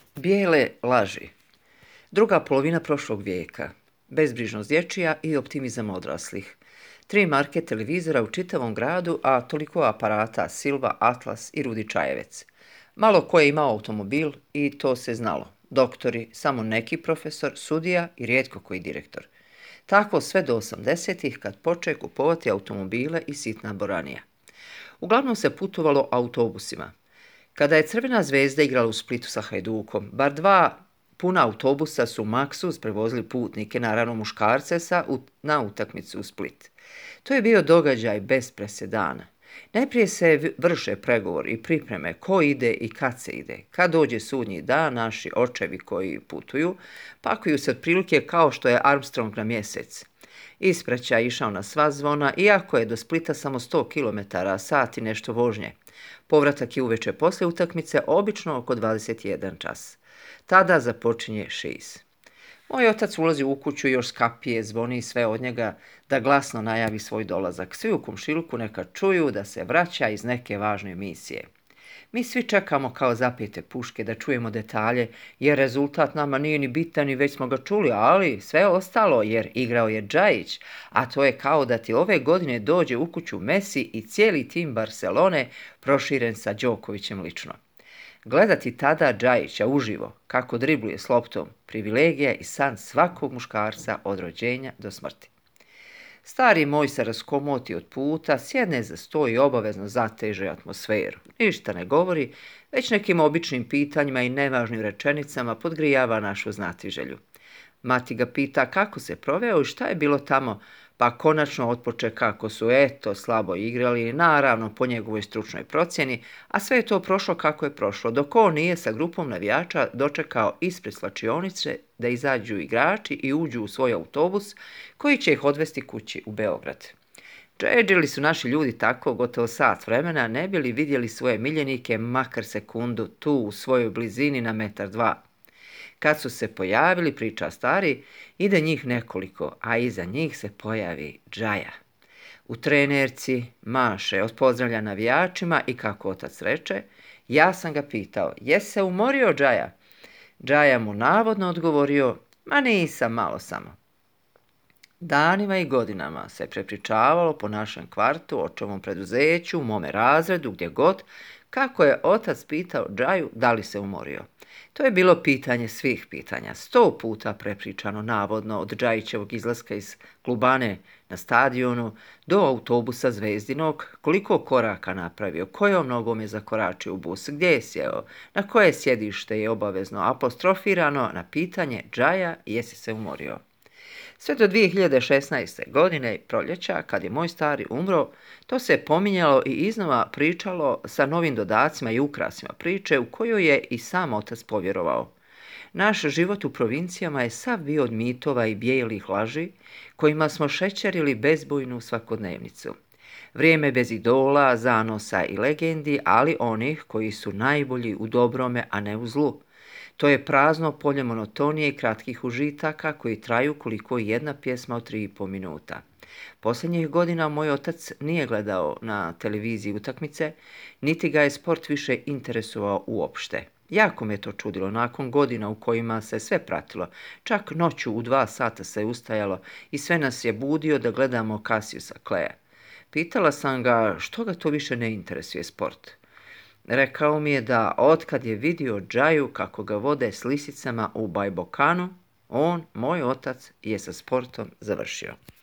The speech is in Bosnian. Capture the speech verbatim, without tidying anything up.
Bijele laži. Druga polovina prošlog vijeka. Bezbrižnost dječja i optimizam odraslih. Tri marke televizora u čitavom gradu, a toliko aparata Silva, Atlas i Rudi Čajevec. Malo ko je imao automobil i to se znalo. Doktori, samo neki profesor, sudija i rijetko koji direktor. Tako sve do osamdesetih kad poče kupovati automobile i sitna boranija. Uglavnom se putovalo autobusima. Kada je Crvena zvezda igrala u Splitu sa Hajdukom, bar dva puna autobusa su maksuz prevozili putnike, naravno muškarce, sa, na utakmicu u Split. To je bio događaj bez presedana. Najprije se vrše pregovori i pripreme ko ide i kad se ide. Kad dođe sudnji dan, naši očevi koji putuju pakuju se otprilike kao što je Armstrong na mjesec. Ispraćaj išao na sva zvona, iako je do Splita samo sto kilometara, sat i nešto vožnje. Povratak je uveče posle utakmice, obično oko dvadeset jedan čas. Tada započinje šiz. Moj otac ulazi u kuću i još skapije, zvoni sve od njega da glasno najavi svoj dolazak. Svi u komšiluku neka čuju da se vraća iz neke važne misije. Mi svi čekamo kao zapete puške da čujemo detalje, jer rezultat nama nije ni bitan i već smo ga čuli, ali sve ostalo jer igrao je Džajić, a to je kao da ti ove godine dođe u kuću Messi i cijeli tim Barcelone proširen sa Đokovićem lično. Gledati tada Džajića uživo, kako dribluje s loptom, privilegija i san svakog muškarca od rođenja do smrti. Stari moj se raskomoti od puta, sjedne za sto i obavezno zateže atmosferu. Ništa ne govori, već nekim običnim pitanjima i nevažnim rečenicama podgrijava našu znatiželju. Mati ga pita kako se proveo i šta je bilo tamo, pa konačno otpoče kako su eto slabo igrali, naravno po njegovoj stručnoj procjeni, a sve je to prošlo kako je prošlo, dok on nije sa grupom navijača dočekao ispred slačionice da izađu igrači i uđu u svoj autobus koji će ih odvesti kući u Beograd. Džedžili su naši ljudi tako gotovo sat vremena, ne bi li vidjeli svoje miljenike makar sekundu tu u svojoj blizini na metar dva. Kad su se pojavili, priča stari, ide njih nekoliko, a iza njih se pojavi Džaja. U trenerci maše, odpozdravlja navijačima i kako otac reče, ja sam ga pitao, jes se umorio Džaja? Džaja mu navodno odgovorio, ma nisam, malo samo. Danima i godinama se prepričavalo po našem kvartu, očevom preduzeću, u mome razredu, gdje god, kako je otac pitao Džaju da li se umorio. To je bilo pitanje svih pitanja, sto puta prepričano navodno od Džajićevog izlaska iz klubane na stadionu do autobusa Zvezdinog, koliko koraka napravio, kojom nogom je zakoračio u bus, gdje je sjeo, na koje sjedište je obavezno apostrofirano na pitanje Džaja jesi se umorio. Sve do dvije hiljade šesnaeste. godine, proljeća, kad je moj stari umro, to se pominjalo i iznova pričalo sa novim dodacima i ukrasima priče u kojoj je i sam otac povjerovao. Naš život u provincijama je sav bio od mitova i bijelih laži kojima smo šećerili bezbojnu svakodnevnicu. Vrijeme bez idola, zanosa i legendi, ali onih koji su najbolji u dobrome, a ne u zlu. To je prazno polje monotonije i kratkih užitaka koji traju koliko jedna pjesma od tri i po minuta. Posljednjih godina moj otac nije gledao na televiziji utakmice, niti ga je sport više interesovao uopšte. Jako me to čudilo nakon godina u kojima se sve pratilo, čak noću u dva sata se ustajalo i sve nas je budio da gledamo Cassiusa Claya. Pitala sam ga što ga to više ne interesuje sport. Rekao mi je da otkad je vidio Džaju kako ga vode s lisicama u Bajbokanu, on, moj otac, je sa sportom završio.